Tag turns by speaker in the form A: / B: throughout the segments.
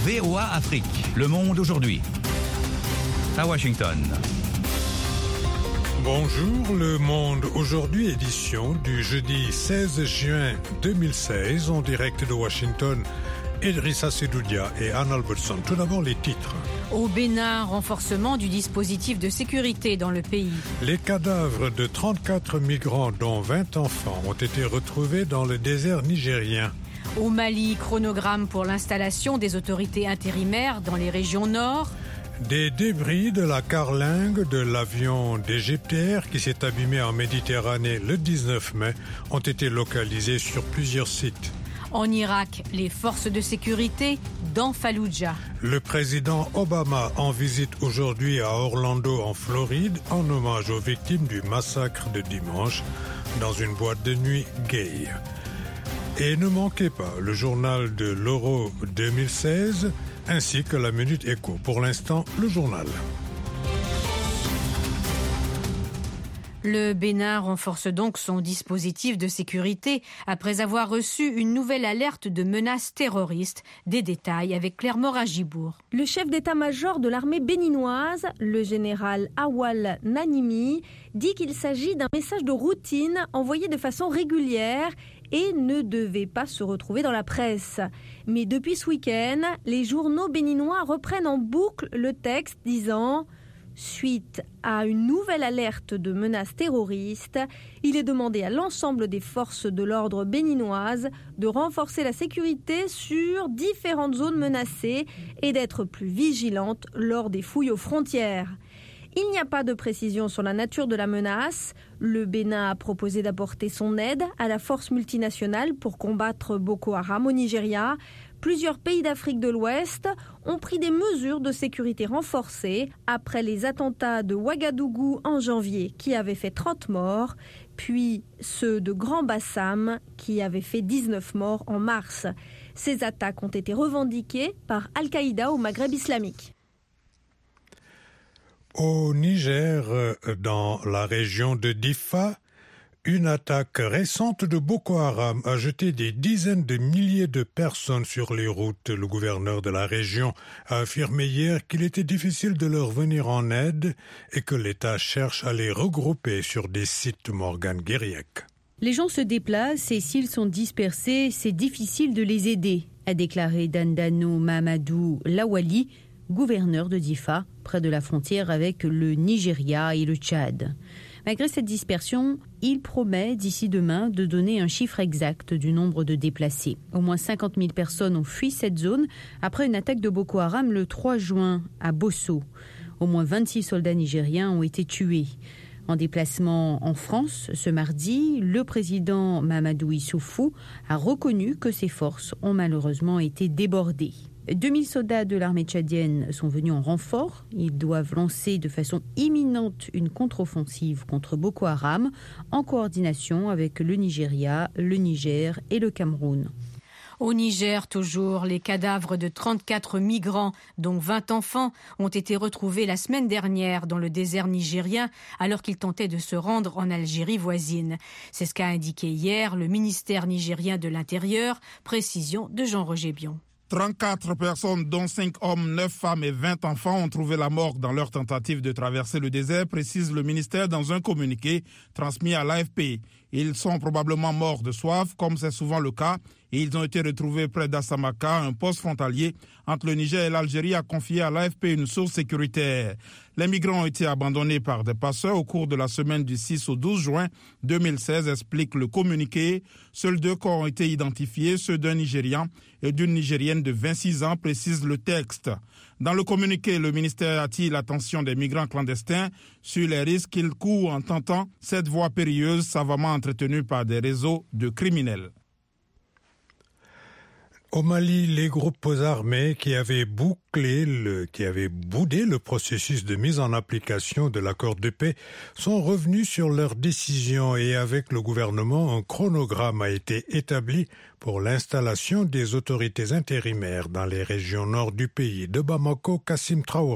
A: VOA Afrique, le monde aujourd'hui. À Washington.
B: Bonjour, le monde aujourd'hui, édition du jeudi 16 juin 2016, en direct de Washington. Idrissa Sedoudia et Anne Albertson. Tout d'abord, les titres.
C: Au Bénin, renforcement du dispositif de sécurité dans le pays.
B: Les cadavres de 34 migrants, dont 20 enfants, ont été retrouvés dans le désert nigérien.
C: Au Mali, chronogramme pour l'installation des autorités intérimaires dans les régions nord.
B: Des débris de la carlingue de l'avion d'Égyptair qui s'est abîmé en Méditerranée le 19 mai ont été localisés sur plusieurs sites.
C: En Irak, les forces de sécurité dans Falloujah.
B: Le président Obama en visite aujourd'hui à Orlando en Floride en hommage aux victimes du massacre de dimanche dans une boîte de nuit gay. Et ne manquez pas le journal de l'Euro 2016 ainsi que la Minute Éco. Pour l'instant, le journal.
C: Le Bénin renforce donc son dispositif de sécurité après avoir reçu une nouvelle alerte de menaces terroristes. Des détails avec Claire Moragibourg.
D: Le chef d'état-major de l'armée béninoise, le général Awal Nanimi, dit qu'il s'agit d'un message de routine envoyé de façon régulière et ne devait pas se retrouver dans la presse. Mais depuis ce week-end, les journaux béninois reprennent en boucle le texte disant « Suite à une nouvelle alerte de menaces terroristes, il est demandé à l'ensemble des forces de l'ordre béninoises de renforcer la sécurité sur différentes zones menacées et d'être plus vigilantes lors des fouilles aux frontières. » Il n'y a pas de précision sur la nature de la menace. Le Bénin a proposé d'apporter son aide à la force multinationale pour combattre Boko Haram au Nigeria. Plusieurs pays d'Afrique de l'Ouest ont pris des mesures de sécurité renforcées après les attentats de Ouagadougou en janvier qui avaient fait 30 morts, puis ceux de Grand Bassam qui avaient fait 19 morts en mars. Ces attaques ont été revendiquées par Al-Qaïda au Maghreb islamique.
B: Au Niger, dans la région de Diffa, une attaque récente de Boko Haram a jeté des dizaines de milliers de personnes sur les routes. Le gouverneur de la région a affirmé hier qu'il était difficile de leur venir en aide et que l'État cherche à les regrouper sur des sites. Morgan Guériec.
E: Les gens se déplacent et s'ils sont dispersés, c'est difficile de les aider, a déclaré Dandano Mamadou Lawali, gouverneur de Diffa, près de la frontière avec le Nigeria et le Tchad. Malgré cette dispersion, il promet d'ici demain de donner un chiffre exact du nombre de déplacés. Au moins 50 000 personnes ont fui cette zone après une attaque de Boko Haram le 3 juin à Bosso. Au moins 26 soldats nigériens ont été tués. En déplacement en France ce mardi, le président Mamadou Issoufou a reconnu que ses forces ont malheureusement été débordées. 2000 soldats de l'armée tchadienne sont venus en renfort. Ils doivent lancer de façon imminente une contre-offensive contre Boko Haram en coordination avec le Nigeria, le Niger et le Cameroun.
C: Au Niger, toujours, les cadavres de 34 migrants, dont 20 enfants, ont été retrouvés la semaine dernière dans le désert nigérien alors qu'ils tentaient de se rendre en Algérie voisine. C'est ce qu'a indiqué hier le ministère nigérien de l'Intérieur. Précision de Jean-Roger Bion.
F: 34 personnes, dont 5 hommes, 9 femmes et 20 enfants, ont trouvé la mort dans leur tentative de traverser le désert, précise le ministère dans un communiqué transmis à l'AFP. Ils sont probablement morts de soif, comme c'est souvent le cas, et ils ont été retrouvés près d'Assamaka, un poste frontalier entre le Niger et l'Algérie, a confié à l'AFP une source sécuritaire. Les migrants ont été abandonnés par des passeurs au cours de la semaine du 6 au 12 juin 2016, explique le communiqué. Seuls 2 corps ont été identifiés, ceux d'un Nigérian et d'une Nigérienne de 26 ans, précise le texte. Dans le communiqué, le ministère attire l'attention des migrants clandestins sur les risques qu'ils courent en tentant cette voie périlleuse savamment entretenue par des réseaux de criminels.
B: Au Mali, les groupes armés qui avaient boudé le processus de mise en application de l'accord de paix sont revenus sur leur décision et avec le gouvernement, un chronogramme a été établi pour l'installation des autorités intérimaires dans les régions nord du pays. De Bamako, Kassim Traoré.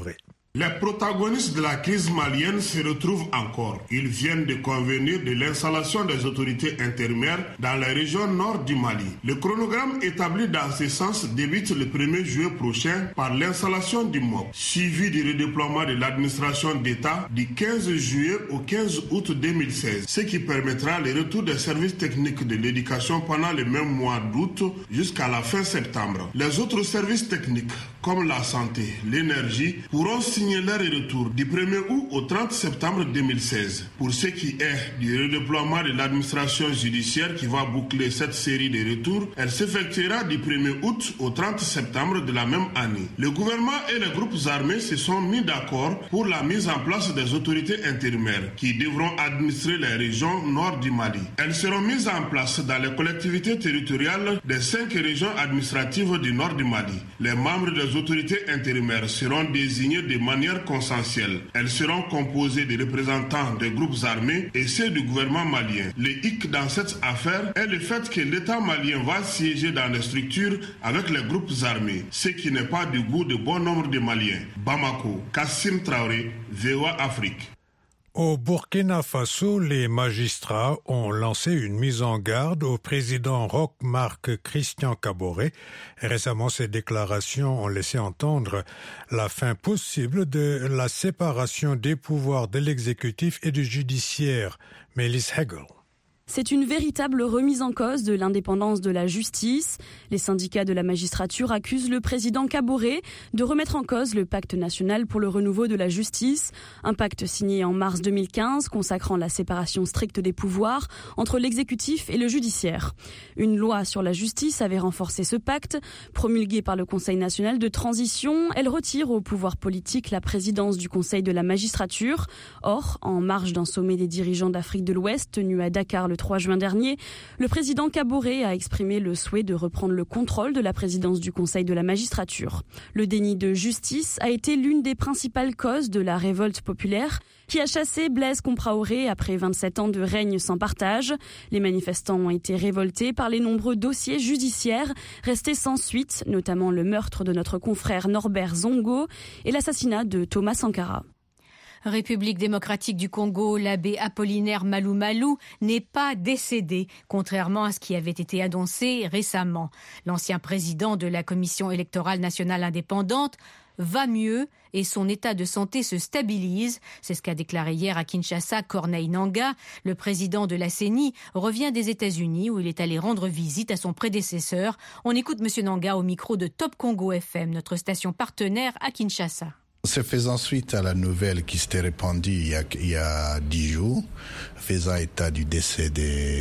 G: Les protagonistes de la crise malienne se retrouvent encore. Ils viennent de convenir de l'installation des autorités intérimaires dans la région nord du Mali. Le chronogramme établi dans ce sens débute le 1er juillet prochain par l'installation du MOP, suivi du redéploiement de l'administration d'État du 15 juillet au 15 août 2016, ce qui permettra le retour des services techniques de l'éducation pendant le même mois d'août jusqu'à la fin septembre. Les autres services techniques, comme la santé, l'énergie, pourront signer leur retour du 1er août au 30 septembre 2016. Pour ce qui est du redéploiement de l'administration judiciaire qui va boucler cette série de retours, elle s'effectuera du 1er août au 30 septembre de la même année. Le gouvernement et les groupes armés se sont mis d'accord pour la mise en place des autorités intérimaires qui devront administrer les régions nord du Mali. Elles seront mises en place dans les collectivités territoriales des 5 régions administratives du nord du Mali. Les membres des autorités intérimaires seront désignés de manière consensuelle. Elles seront composées de représentants des groupes armés et ceux du gouvernement malien. Le hic dans cette affaire est le fait que l'État malien va siéger dans les structures avec les groupes armés, ce qui n'est pas du goût de bon nombre de Maliens. Bamako, Kassim Traoré, VOA Afrique.
B: Au Burkina Faso, les magistrats ont lancé une mise en garde au président Roch-Marc Christian Kaboré. Récemment, ces déclarations ont laissé entendre la fin possible de la séparation des pouvoirs de l'exécutif et du judiciaire. Melis Hegel.
H: C'est une véritable remise en cause de l'indépendance de la justice. Les syndicats de la magistrature accusent le président Kaboré de remettre en cause le pacte national pour le renouveau de la justice, un pacte signé en mars 2015 consacrant la séparation stricte des pouvoirs entre l'exécutif et le judiciaire. Une loi sur la justice avait renforcé ce pacte. Promulguée par le Conseil national de transition, elle retire au pouvoir politique la présidence du Conseil de la magistrature. Or, en marge d'un sommet des dirigeants d'Afrique de l'Ouest tenu à Dakar le 3 juin dernier, le président Kaboré a exprimé le souhait de reprendre le contrôle de la présidence du Conseil de la magistrature. Le déni de justice a été l'une des principales causes de la révolte populaire qui a chassé Blaise Compaoré après 27 ans de règne sans partage. Les manifestants ont été révoltés par les nombreux dossiers judiciaires restés sans suite, notamment le meurtre de notre confrère Norbert Zongo et l'assassinat de Thomas Sankara.
C: République démocratique du Congo, l'abbé Apollinaire Malou Malou n'est pas décédé, contrairement à ce qui avait été annoncé récemment. L'ancien président de la Commission électorale nationale indépendante va mieux et son état de santé se stabilise. C'est ce qu'a déclaré hier à Kinshasa Corneille Nangaa. Le président de la CENI revient des États-Unis où il est allé rendre visite à son prédécesseur. On écoute M. Nangaa au micro de Top Congo FM, notre station partenaire à Kinshasa.
I: C'est faisant suite à la nouvelle qui s'était répandue il y a 10 jours, faisant état du décès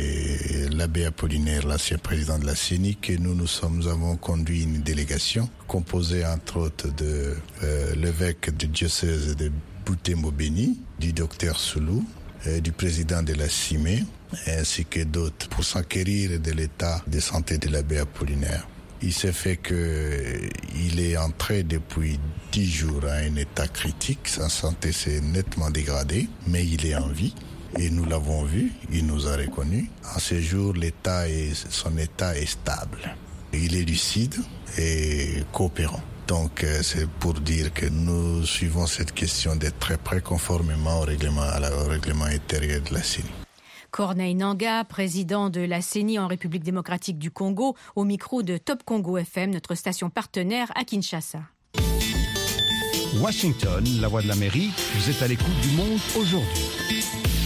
I: de l'abbé Apollinaire, l'ancien président de la CENI, que nous avons conduit une délégation composée entre autres de l'évêque du diocèse de Butembo-Beni, du docteur Soulou, du président de la CIME, ainsi que d'autres, pour s'enquérir de l'état de santé de l'abbé Apollinaire. Il s'est fait qu'il est entré depuis 10 jours à un état critique. Sa santé s'est nettement dégradée, mais il est en vie. Et nous l'avons vu, il nous a reconnus. En ce jour, son état est stable. Il est lucide et coopérant. Donc, c'est pour dire que nous suivons cette question de très près conformément au règlement intérieur de la CENI.
C: Corneille Nangaa, président de la CENI en République démocratique du Congo, au micro de Top Congo FM, notre station partenaire à Kinshasa.
A: Washington, la voix de l'Amérique, vous êtes à l'écoute du monde aujourd'hui.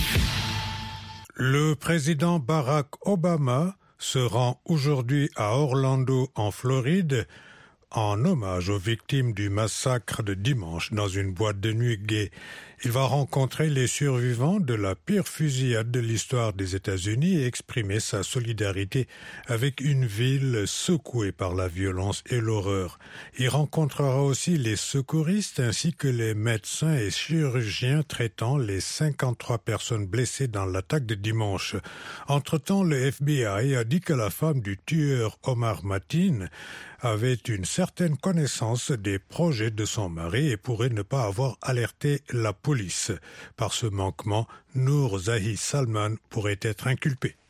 B: Le président Barack Obama se rend aujourd'hui à Orlando, en Floride, en hommage aux victimes du massacre de dimanche dans une boîte de nuit gay. Il va rencontrer les survivants de la pire fusillade de l'histoire des États-Unis et exprimer sa solidarité avec une ville secouée par la violence et l'horreur. Il rencontrera aussi les secouristes ainsi que les médecins et chirurgiens traitant les 53 personnes blessées dans l'attaque de dimanche. Entre-temps, le FBI a dit que la femme du tueur Omar Mateen avait une certaine connaissance des projets de son mari et pourrait ne pas avoir alerté la police. Par ce manquement, Noor Zahi Salman pourrait être inculpé.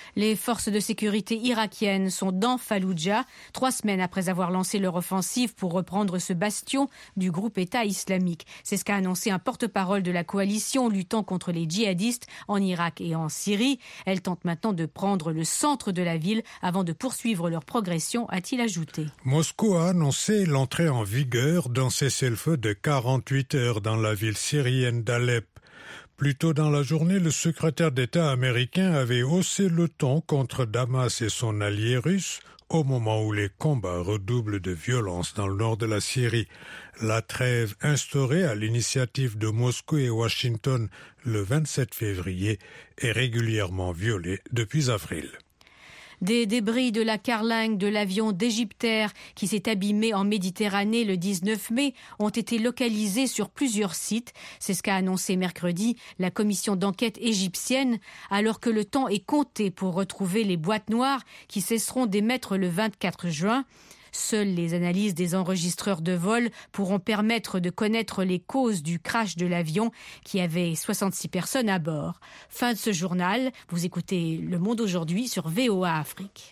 C: Les forces de sécurité irakiennes sont dans Falloujah, 3 semaines après avoir lancé leur offensive pour reprendre ce bastion du groupe État islamique. C'est ce qu'a annoncé un porte-parole de la coalition luttant contre les djihadistes en Irak et en Syrie. Elle tente maintenant de prendre le centre de la ville avant de poursuivre leur progression, a-t-il ajouté.
B: Moscou a annoncé l'entrée en vigueur d'un cessez-le-feu de 48 heures dans la ville syrienne d'Alep. Plus tôt dans la journée, le secrétaire d'État américain avait haussé le ton contre Damas et son allié russe au moment où les combats redoublent de violence dans le nord de la Syrie. La trêve instaurée à l'initiative de Moscou et Washington le 27 février est régulièrement violée depuis avril.
C: Des débris de la carlingue de l'avion d'Égyptair qui s'est abîmé en Méditerranée le 19 mai ont été localisés sur plusieurs sites. C'est ce qu'a annoncé mercredi la commission d'enquête égyptienne, alors que le temps est compté pour retrouver les boîtes noires qui cesseront d'émettre le 24 juin. Seules les analyses des enregistreurs de vol pourront permettre de connaître les causes du crash de l'avion qui avait 66 personnes à bord. Fin de ce journal. Vous écoutez Le Monde aujourd'hui sur VOA Afrique.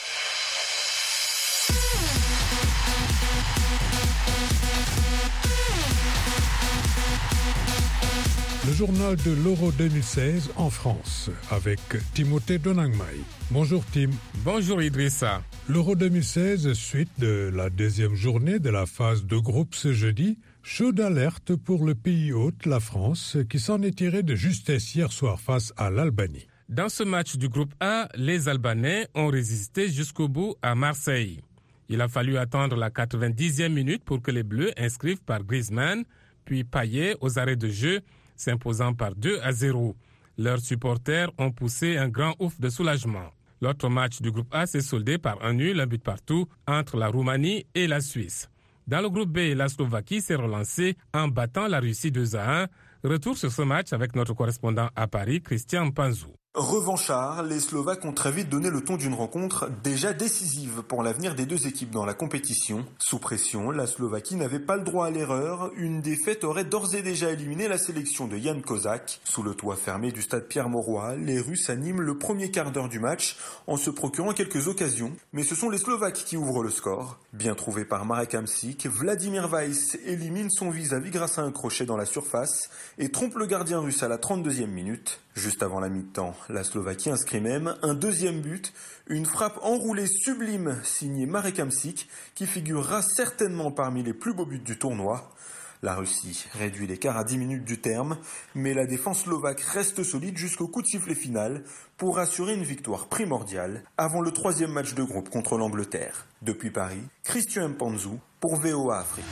B: Le journal de l'Euro 2016 en France avec Timothée Donangmai. Bonjour Tim.
J: Bonjour Idrissa.
B: L'Euro 2016, suite de la deuxième journée de la phase de groupe ce jeudi, chaude alerte pour le pays hôte, la France, qui s'en est tiré de justesse hier soir face à l'Albanie.
J: Dans ce match du groupe A, les Albanais ont résisté jusqu'au bout à Marseille. Il a fallu attendre la 90e minute pour que les Bleus inscrivent par Griezmann, puis Payet aux arrêts de jeu, s'imposant par 2-0. Leurs supporters ont poussé un grand ouf de soulagement. L'autre match du groupe A s'est soldé par un nul, un but partout, entre la Roumanie et la Suisse. Dans le groupe B, la Slovaquie s'est relancée en battant la Russie 2-1. Retour sur ce match avec notre correspondant à Paris, Christian Panzou.
K: Revanchards, les Slovaques ont très vite donné le ton d'une rencontre déjà décisive pour l'avenir des deux équipes dans la compétition. Sous pression, la Slovaquie n'avait pas le droit à l'erreur. Une défaite aurait d'ores et déjà éliminé la sélection de Jan Kozak. Sous le toit fermé du stade Pierre-Mauroy, les Russes animent le premier quart d'heure du match en se procurant quelques occasions. Mais ce sont les Slovaques qui ouvrent le score. Bien trouvé par Marek Hamsik, Vladimir Weiss élimine son vis-à-vis grâce à un crochet dans la surface et trompe le gardien russe à la 32e minute. Juste avant la mi-temps, la Slovaquie inscrit même un deuxième but, une frappe enroulée sublime signée Marek Hamsik qui figurera certainement parmi les plus beaux buts du tournoi. La Russie réduit l'écart à 10 minutes du terme, mais la défense slovaque reste solide jusqu'au coup de sifflet final pour assurer une victoire primordiale avant le 3e match de groupe contre l'Angleterre. Depuis Paris, Christian Panzou pour VOA Afrique.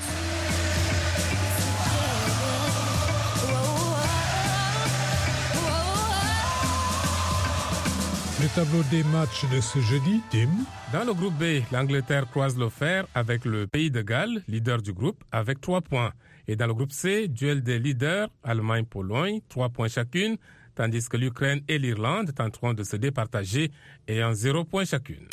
B: Le tableau des matchs de ce jeudi, Tim.
J: Dans le groupe B, l'Angleterre croise le fer avec le Pays de Galles, leader du groupe, avec 3 points. Et dans le groupe C, duel des leaders, Allemagne-Pologne, 3 points chacune, tandis que l'Ukraine et l'Irlande tenteront de se départager ayant 0 point chacune.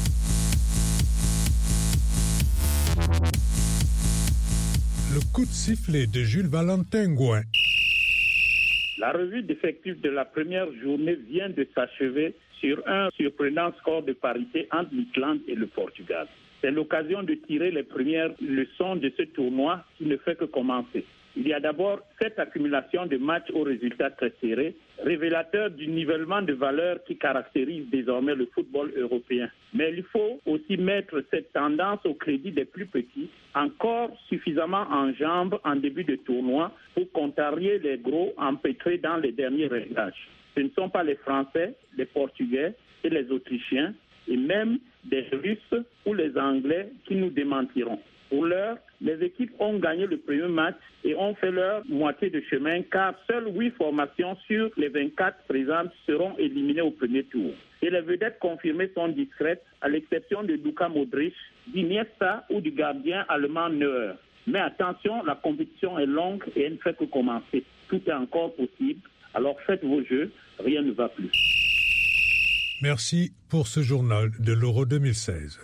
B: Le coup de sifflet de Jules Valentin Gouin.
L: La revue d'effectifs de la première journée vient de s'achever sur un surprenant score de parité entre l'Islande et le Portugal. C'est l'occasion de tirer les premières leçons de ce tournoi qui ne fait que commencer. Il y a d'abord cette accumulation de matchs aux résultats très serrés, révélateur du nivellement de valeurs qui caractérise désormais le football européen. Mais il faut aussi mettre cette tendance au crédit des plus petits, encore suffisamment en jambes en début de tournoi pour contrarier les gros empêtrés dans les derniers réglages. Ce ne sont pas les Français, les Portugais et les Autrichiens, et même des Russes ou les Anglais qui nous démentiront. Pour l'heure, les équipes ont gagné le premier match et ont fait leur moitié de chemin car seules 8 formations sur les 24 présentes seront éliminées au premier tour. Et les vedettes confirmées sont discrètes, à l'exception de Luka Modric, d'Iniesta ou du gardien allemand Neuer. Mais attention, la compétition est longue et elle ne fait que commencer. Tout est encore possible, alors faites vos jeux, rien ne va plus.
B: Merci pour ce journal de l'Euro 2016.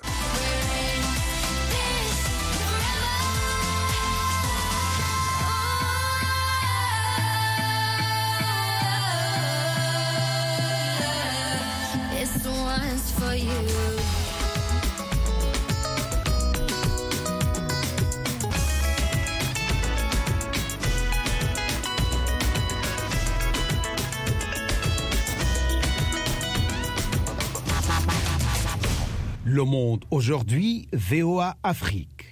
M: Le Monde aujourd'hui, VOA Afrique.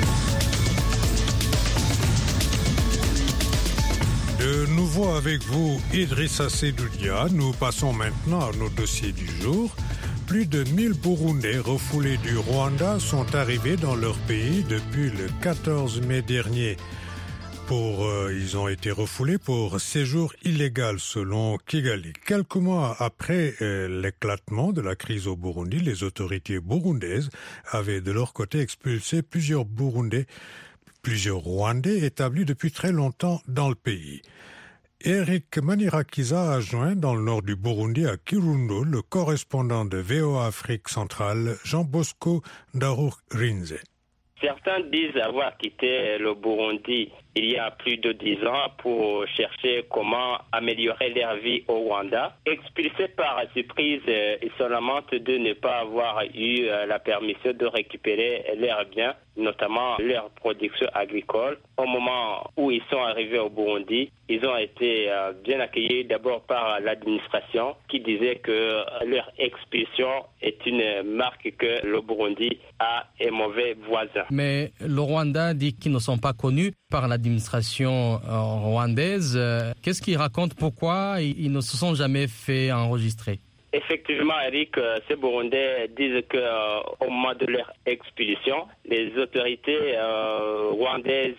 B: De nouveau avec vous, Idrissa Seydoudia. Nous passons maintenant à nos dossiers du jour. Plus de 1000 Burundais refoulés du Rwanda sont arrivés dans leur pays depuis le 14 mai dernier. Ils ont été refoulés pour séjour illégal selon Kigali. Quelques mois après l'éclatement de la crise au Burundi, les autorités burundaises avaient de leur côté expulsé plusieurs Rwandais établis depuis très longtemps dans le pays. Eric Manirakiza a joint dans le nord du Burundi à Kirundo le correspondant de VOA Afrique centrale, Jean Bosco Ndarurinze.
N: Certains disent avoir quitté le Burundi il y a plus de 10 ans pour chercher comment améliorer leur vie au Rwanda. Expulsés par surprise, ils se lamentent de ne pas avoir eu la permission de récupérer leurs biens, notamment leur production agricole. Au moment où ils sont arrivés au Burundi, ils ont été bien accueillis d'abord par l'administration qui disait que leur expulsion est une marque que le Burundi a un mauvais voisin.
O: Mais le Rwanda dit qu'ils ne sont pas connus par l'administration rwandaise. Qu'est-ce qu'ils racontent? Pourquoi ils ne se sont jamais fait enregistrer?
N: Effectivement, Eric, ces Burundais disent qu'au moment de leur expulsion, les autorités rwandaises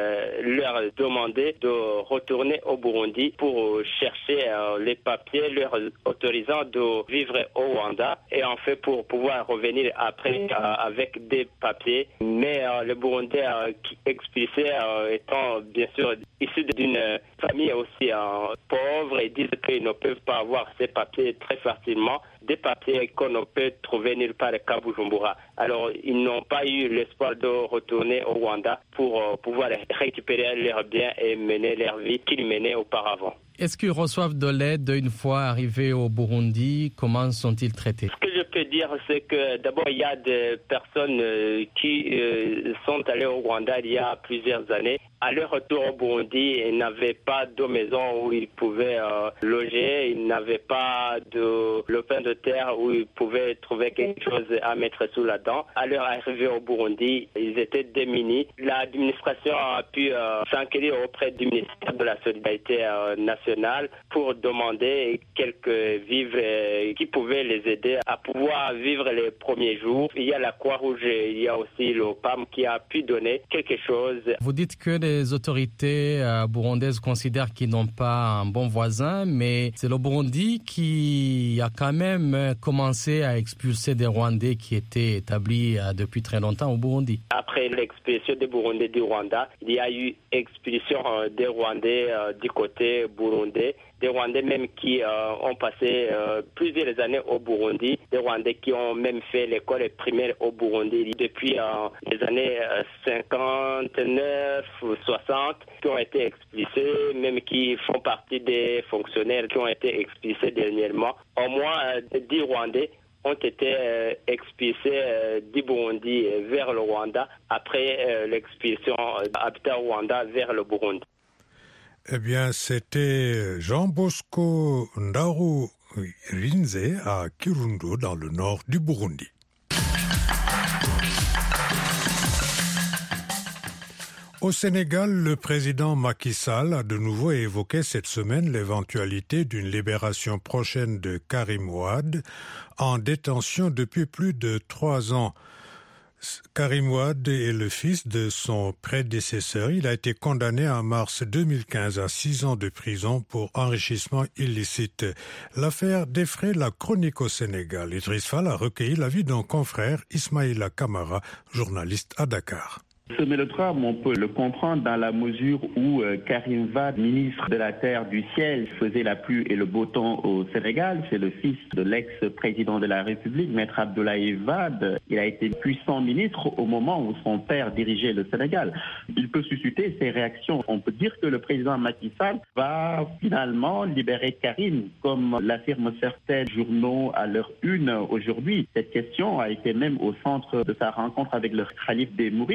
N: leur demandaient de retourner au Burundi pour chercher les papiers leur autorisant de vivre au Rwanda et en fait pour pouvoir revenir après avec des papiers. Mais les Burundais qui expulsés étant bien sûr issus d'une famille aussi pauvre et disent qu'ils ne peuvent pas avoir ces papiers très facilement, des papiers qu'on ne peut trouver nulle part à Bujumbura. Alors, ils n'ont pas eu l'espoir de retourner au Rwanda pour pouvoir récupérer leurs biens et mener leur vie qu'ils menaient auparavant.
O: Est-ce qu'ils reçoivent de l'aide une fois arrivés au Burundi? Comment sont-ils traités?
N: Ce que je peux dire, c'est que d'abord, il y a des personnes qui sont allées au Rwanda il y a plusieurs années. À leur retour au Burundi, ils n'avaient pas de maison où ils pouvaient loger, ils n'avaient pas de lopin de terre où ils pouvaient trouver quelque chose à mettre sous la dent. À leur arrivée au Burundi, ils étaient démunis. L'administration a pu s'enquérir auprès du ministère de la Solidarité nationale pour demander quelques vivres qui pouvaient les aider à pouvoir vivre les premiers jours. Il y a la Croix-Rouge, il y a aussi le PAM qui a pu donner quelque chose.
O: Vous dites que les autorités burundaises considèrent qu'ils n'ont pas un bon voisin, mais c'est le Burundi qui a quand même commencé à expulser des Rwandais qui étaient établis depuis très longtemps au Burundi.
N: Après l'expulsion des Burundais du Rwanda, il y a eu expulsion des Rwandais du côté burundais, des Rwandais même qui ont passé plusieurs années au Burundi, des Rwandais qui ont même fait l'école primaire au Burundi depuis les années 59 ou 60, qui ont été expulsés, même qui font partie des fonctionnaires qui ont été expulsés dernièrement. Au moins 10 Rwandais ont été expulsés du Burundi vers le Rwanda après l'expulsion d'Habitat Rwanda vers le Burundi.
B: Eh bien, c'était Jean Bosco Ndarurinze à Kirundo, dans le nord du Burundi. Au Sénégal, le président Macky Sall a de nouveau évoqué cette semaine l'éventualité d'une libération prochaine de Karim Wade, en détention depuis plus de 3 ans. Karim Wade est le fils de son prédécesseur. Il a été condamné en mars 2015 à 6 ans de prison pour enrichissement illicite. L'affaire défraie la chronique au Sénégal. Idriss Fall a recueilli l'avis d'un confrère, Ismaïla Kamara, journaliste à Dakar.
P: Ce mélodrame, on peut le comprendre dans la mesure où Karim Wade, ministre de la Terre du Ciel, faisait la pluie et le beau temps au Sénégal. C'est le fils de l'ex-président de la République, Maître Abdoulaye Wade. Il a été puissant ministre au moment où son père dirigeait le Sénégal. Il peut susciter ses réactions. On peut dire que le président Macky Sall va finalement libérer Karim, comme l'affirment certains journaux à leur une aujourd'hui. Cette question a été même au centre de sa rencontre avec le calife des Mourides. Selon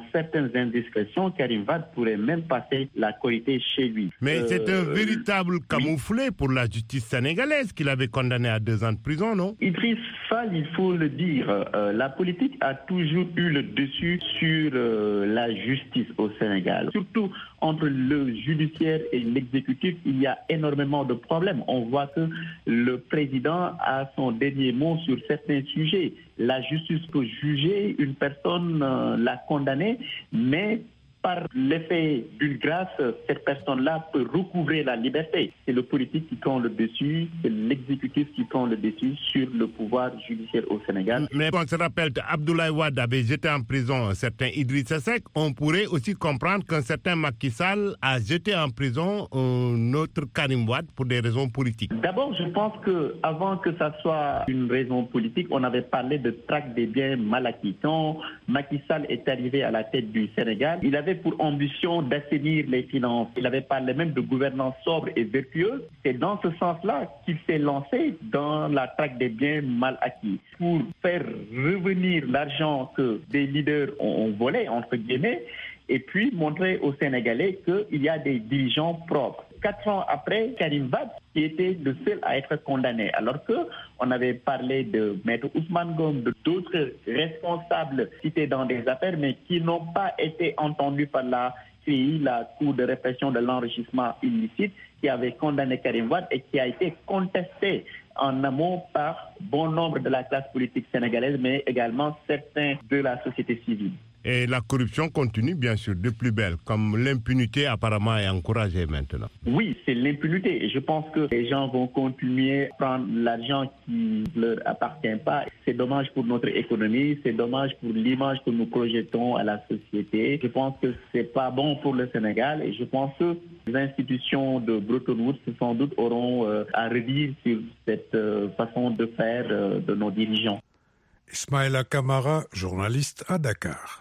P: certaines indiscrétions, Karim Wade pourrait même passer la Korité chez lui.
Q: Mais c'est un véritable camouflet pour la justice sénégalaise qu'il avait condamné à 2 ans de prison, non?
P: Idriss Fall, il faut le dire, la politique a toujours eu le dessus sur la justice au Sénégal. Surtout entre le judiciaire et l'exécutif, il y a énormément de problèmes. On voit que le président a son dernier mot sur certains sujets. La justice peut juger une personne, la condamner, mais par l'effet d'une grâce, cette personne-là peut recouvrer la liberté. C'est le politique qui prend le dessus, c'est l'exécutif qui prend le dessus sur le pouvoir judiciaire au Sénégal.
Q: Mais on se rappelle qu'Abdoulaye Wade avait jeté en prison un certain Idrissa Seck. On pourrait aussi comprendre qu'un certain Macky Sall a jeté en prison un autre Karim Wade pour des raisons politiques.
P: D'abord, je pense qu'avant que ça soit une raison politique, on avait parlé de traque des biens mal acquis. Quand Macky Sall est arrivé à la tête du Sénégal, il avait pour ambition d'assainir les finances. Il avait parlé même de gouvernance sobre et vertueuse. C'est dans ce sens-là qu'il s'est lancé dans la traque des biens mal acquis pour faire revenir l'argent que des leaders ont volé, entre guillemets, et puis montrer aux Sénégalais qu'il y a des dirigeants propres. 4 ans après, Karim Wade, qui était le seul à être condamné, alors qu'on avait parlé de Maître Ousmane Gom, d'autres responsables cités dans des affaires, mais qui n'ont pas été entendus par la CI, la Cour de répression de l'enrichissement illicite, qui avait condamné Karim Wade et qui a été contesté en amont par bon nombre de la classe politique sénégalaise, mais également certains de la société civile.
Q: Et la corruption continue, bien sûr, de plus belle, comme l'impunité apparemment est encouragée maintenant.
P: Oui, c'est l'impunité. Et je pense que les gens vont continuer à prendre l'argent qui ne leur appartient pas. C'est dommage pour notre économie, c'est dommage pour l'image que nous projetons à la société. Je pense que c'est pas bon pour le Sénégal et je pense que les institutions de Bretton Woods, sans doute, auront à redire sur cette façon de faire de nos dirigeants.
B: Ismaïla Kamara, journaliste à Dakar.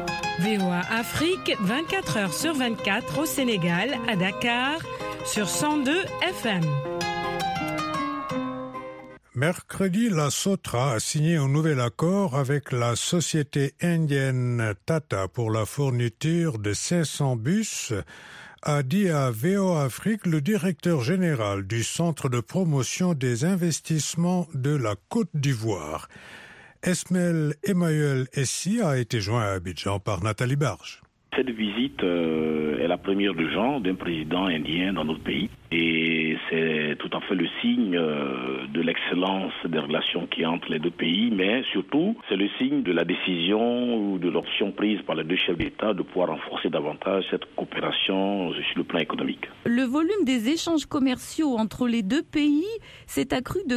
R: VOA Afrique, 24 heures sur 24 au Sénégal, à Dakar, sur 102 FM.
B: Mercredi, la Sotra a signé un nouvel accord avec la société indienne Tata pour la fourniture de 500 bus, a dit à VOA Afrique le directeur général du Centre de promotion des investissements de la Côte d'Ivoire. Esmel Emmanuel Essi a été joint à Abidjan par Nathalie Barge.
S: Cette visite est la première de genre d'un président indien dans notre pays et c'est tout à fait le signe de l'excellence des relations qui entre les deux pays, mais surtout c'est le signe de la décision ou de l'option prise par les deux chefs d'État de pouvoir renforcer davantage cette coopération sur le plan économique.
T: Le volume des échanges commerciaux entre les deux pays s'est accru de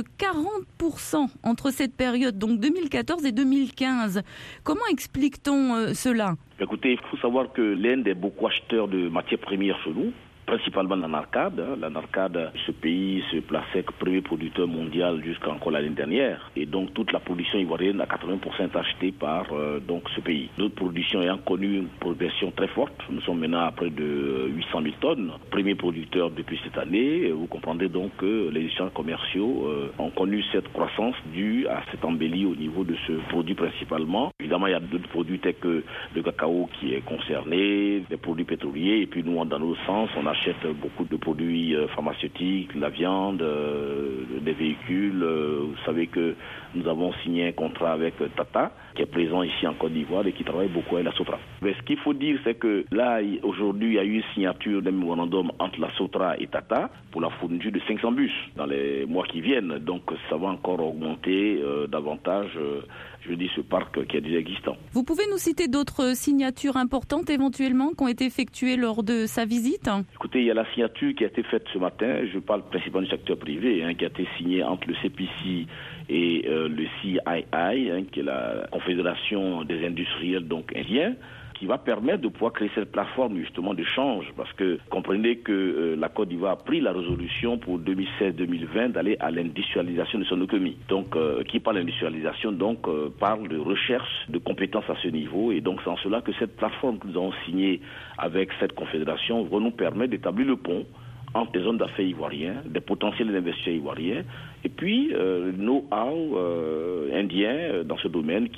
T: 40% entre cette période, donc 2014 et 2015. Comment explique-t-on cela ?
S: Écoutez, il faut savoir que l'Inde est beaucoup acheteur de matières premières chez nous, principalement la Narcade. La Narcade, ce pays se plaçait comme premier producteur mondial jusqu'à encore l'année dernière. Et donc toute la production ivoirienne à 80% est achetée par donc ce pays. D'autres productions ayant connu une progression très forte. Nous sommes maintenant à près de 800 000 tonnes. Premier producteur depuis cette année. Vous comprendrez donc que les échanges commerciaux ont connu cette croissance due à cette embellie au niveau de ce produit principalement. Évidemment, il y a d'autres produits tels que le cacao qui est concerné, des produits pétroliers. Et puis nous, dans notre sens, on achète beaucoup de produits pharmaceutiques, la viande, des véhicules. Vous savez que nous avons signé un contrat avec Tata, qui est présent ici en Côte d'Ivoire et qui travaille beaucoup avec la Sotra. Mais ce qu'il faut dire, c'est que là, aujourd'hui, il y a eu une signature d'un mémorandum entre la Sotra et Tata pour la fourniture de 500 bus dans les mois qui viennent. Donc ça va encore augmenter davantage, ce parc qui est déjà existant.
T: Vous pouvez nous citer d'autres signatures importantes éventuellement qui ont été effectuées lors de sa visite ?
S: Écoutez, il y a la signature qui a été faite ce matin, je parle principalement du secteur privé, qui a été signée entre le CPC et le CII, qui est la Confédération des industriels indiens, qui va permettre de pouvoir créer cette plateforme justement de change, parce que comprenez que la Côte d'Ivoire a pris la résolution pour 2016-2020 d'aller à l'industrialisation de son économie. Donc, qui parle d'industrialisation, parle de recherche de compétences à ce niveau, et donc c'est en cela que cette plateforme que nous avons signée avec cette confédération va nous permettre d'établir le pont entre des zones d'affaires ivoiriens, des potentiels investisseurs ivoiriens, et puis le know-how indien dans ce domaine qui a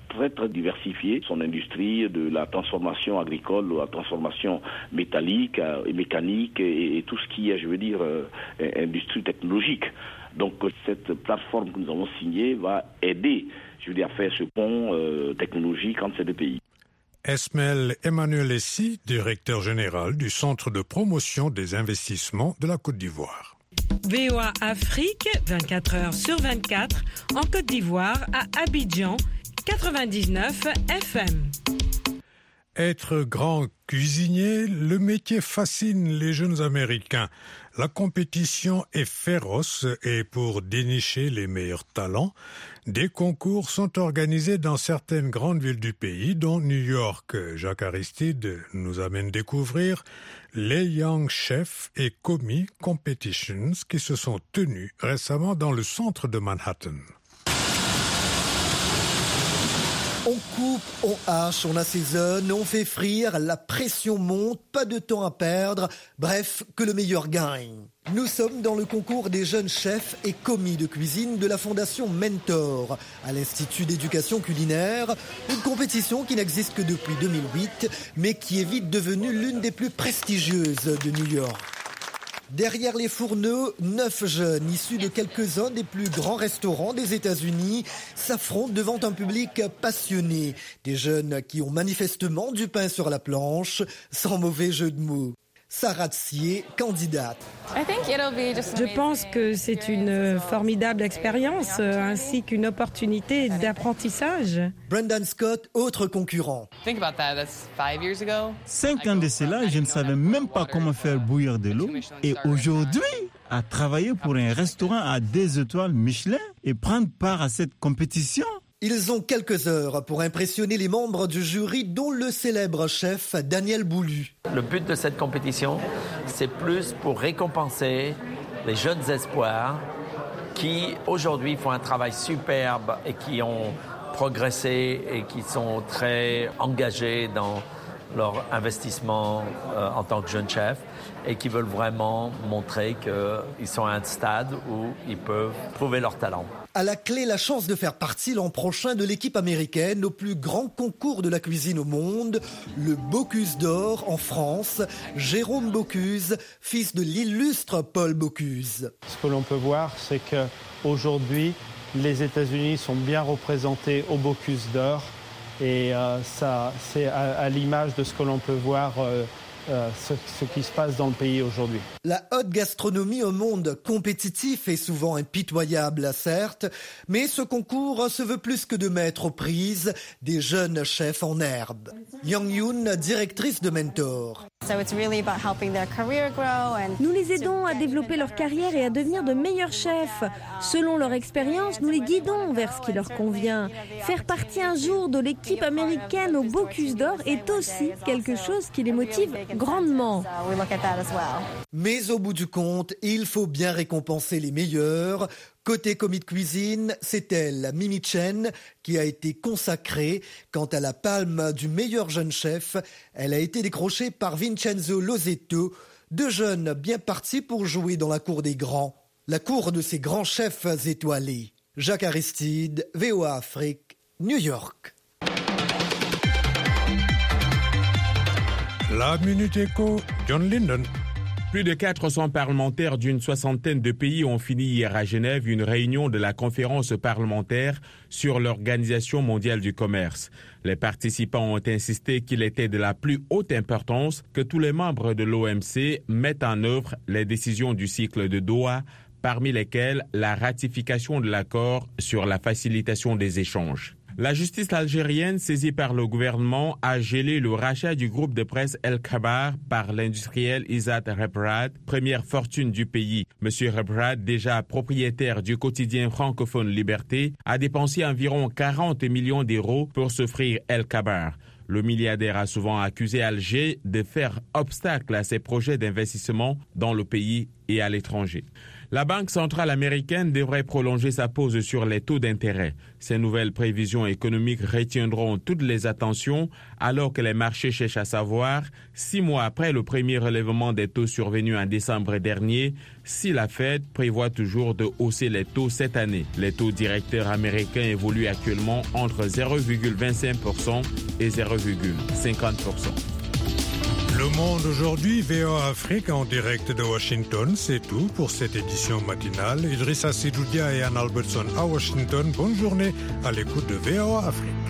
S: très très diversifié son industrie, de la transformation agricole, de la transformation métallique et mécanique et tout ce qui est, je veux dire, industrie technologique. Donc cette plateforme que nous avons signée va aider, je veux dire, à faire ce pont technologique entre ces deux pays.
B: Esmel Emmanuel Essi, directeur général du Centre de promotion des investissements de la Côte d'Ivoire.
R: VOA Afrique, 24 heures sur 24, en Côte d'Ivoire, à Abidjan, 99 FM.
B: Être grand cuisinier, le métier fascine les jeunes Américains. La compétition est féroce et pour dénicher les meilleurs talents, des concours sont organisés dans certaines grandes villes du pays, dont New York. Jacques Aristide nous amène découvrir les Young Chef et Commis Competitions qui se sont tenues récemment dans le centre de Manhattan.
U: On coupe, on hache, on assaisonne, on fait frire, la pression monte, pas de temps à perdre, bref, que le meilleur gagne. Nous sommes dans le concours des jeunes chefs et commis de cuisine de la Fondation Mentor, à l'Institut d'éducation culinaire, une compétition qui n'existe que depuis 2008, mais qui est vite devenue l'une des plus prestigieuses de New York. Derrière les fourneaux, 9 jeunes issus de quelques-uns des plus grands restaurants des États-Unis s'affrontent devant un public passionné. Des jeunes qui ont manifestement du pain sur la planche, sans mauvais jeu de mots. Sarah Tsié, candidate.
R: Je pense que c'est une formidable expérience ainsi qu'une opportunité d'apprentissage.
U: Brendan Scott, autre concurrent.
V: 5 ans de cela, je ne savais même pas comment faire bouillir de l'eau. Et aujourd'hui, à travailler pour un restaurant à 2 étoiles Michelin et prendre part à cette compétition.
U: Ils ont quelques heures pour impressionner les membres du jury, dont le célèbre chef Daniel Boulu.
W: Le but de cette compétition, c'est plus pour récompenser les jeunes espoirs qui, aujourd'hui, font un travail superbe et qui ont progressé et qui sont très engagés dans leur investissement en tant que jeunes chefs et qui veulent vraiment montrer qu'ils sont à un stade où ils peuvent prouver leur talent.
U: À la clé, la chance de faire partie l'an prochain de l'équipe américaine au plus grand concours de la cuisine au monde, le Bocuse d'Or en France. Jérôme Bocuse, fils de l'illustre Paul Bocuse.
X: Ce que l'on peut voir, c'est qu'aujourd'hui, les États-Unis sont bien représentés au Bocuse d'Or. Et ça, c'est à l'image de ce que l'on peut voir ce qui se passe dans le pays aujourd'hui.
U: La haute gastronomie au monde compétitif est souvent impitoyable, certes, mais ce concours se veut plus que de mettre aux prises des jeunes chefs en herbe. Yang Yoon, directrice de Mentor.
D: Nous les aidons à développer leur carrière et à devenir de meilleurs chefs. Selon leur expérience, nous les guidons vers ce qui leur convient. Faire partie un jour de l'équipe américaine au Bocuse d'Or est aussi quelque chose qui les motive grandement.
U: Mais au bout du compte, il faut bien récompenser les meilleurs. Côté commis de cuisine, c'est elle, Mimi Chen, qui a été consacrée. Quant à la palme du meilleur jeune chef, elle a été décrochée par Vincenzo Losetto, 2 jeunes bien partis pour jouer dans la cour des grands. La cour de ces grands chefs étoilés. Jacques Aristide, VOA Afrique, New York.
B: La Minute Éco, John Linden.
Y: Plus de 400 parlementaires d'une soixantaine de pays ont fini hier à Genève une réunion de la conférence parlementaire sur l'Organisation mondiale du commerce. Les participants ont insisté qu'il était de la plus haute importance que tous les membres de l'OMC mettent en œuvre les décisions du cycle de Doha, parmi lesquelles la ratification de l'accord sur la facilitation des échanges. La justice algérienne, saisie par le gouvernement, a gelé le rachat du groupe de presse El Kabar par l'industriel Izzat Rebrad, première fortune du pays. Monsieur Rebrad, déjà propriétaire du quotidien francophone Liberté, a dépensé environ 40 millions d'euros pour s'offrir El Kabar. Le milliardaire a souvent accusé Alger de faire obstacle à ses projets d'investissement dans le pays et à l'étranger. La Banque centrale américaine devrait prolonger sa pause sur les taux d'intérêt. Ces nouvelles prévisions économiques retiendront toutes les attentions alors que les marchés cherchent à savoir, 6 mois après le premier relèvement des taux survenu en décembre dernier, si la Fed prévoit toujours de hausser les taux cette année. Les taux directeurs américains évoluent actuellement entre 0,25% et 0,50%.
B: Le Monde aujourd'hui, VOA Afrique en direct de Washington, c'est tout pour cette édition matinale. Idrissa Sidoudia et Anne Albertson à Washington, bonne journée à l'écoute de VOA Afrique.